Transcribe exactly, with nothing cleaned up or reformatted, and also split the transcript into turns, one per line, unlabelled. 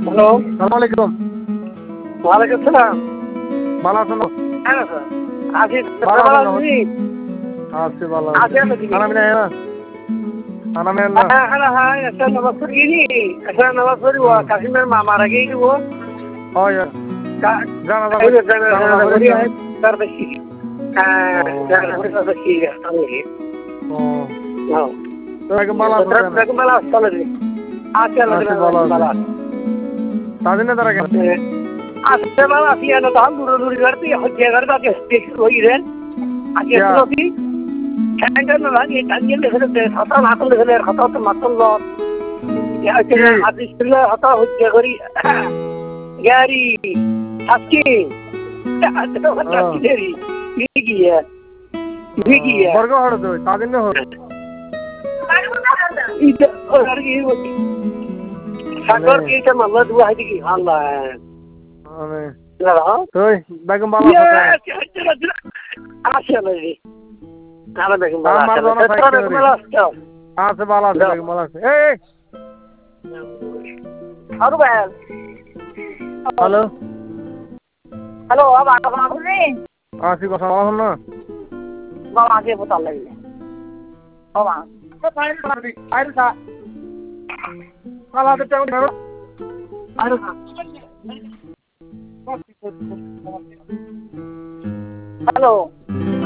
Hello,
সালাম আলাইকুম।
ওয়ালাইকুম সালাম।
ভালো আছেন?
হ্যাঁ স্যার, আছি।
ভালো
ভালো
আছেন?
আছি।
আছি ভালো
আছি
আছি।
আমি দিদি।
খানা পিনা হ্যাঁ খানা পিনা না
হ্যাঁ হ্যাঁ হ্যাঁ, একটা নামাজ পড়ি নি, একটা নামাজ পড়ি ও
হুম
কাশিমের মা মারা গিয়ে ও
হয় জানাজা
এই
করি জানাজা
জানা করি
করেছেন?
তার বেশি। হ্যাঁ,
ও
জানা করি তার বেশি আমি।
ও
হ্যাঁ।
তো একদম ভালো আছেন তাই না?
দেখুন ভালো আসলে রে। আছি আল্লাহ
আছি ভালো
দিলে
আছি।
ভালো আছে।
স্বাধীন তারা কেন?
আসতে ভালো আছি না তখন দূরে দূরে করতে হচ্ছে করে তাকে দেখতে হইলেন। আজকে
क्या
তুলসী ঠ্যাংটা না লাগে টাঙ্গিয়ে লেখে হাতা না করলে ফেলে হাতা তো মাতল
কি
আদি ছিল হাতা হচ্ছে করি গাড়ি আজকে
हाँ
গিয়ে গিয়ে
बर्गर हड़ दो स्वाधीन ने हो
সাগর দিয়েছে মামলা দুয়া হাইতে কি আল্লাহ
अने
না
तो बेगम बाला सकते हैं
আসে না রে তাহলে দেখুন
हम
ভালো
मार
আসে
दो ना फाइट
দেখুন
करी
ভালো আসছে
हाँ से बाला से बेगम बाला से ए
আরো ভাই
हेलो
হ্যালো বাবা আপনি
हाँ सी কথা বলা না
বাবা আগে বতা লাগলে বাবা
আরে সা কালা তে টাউন ধরো
আরে হ্যালো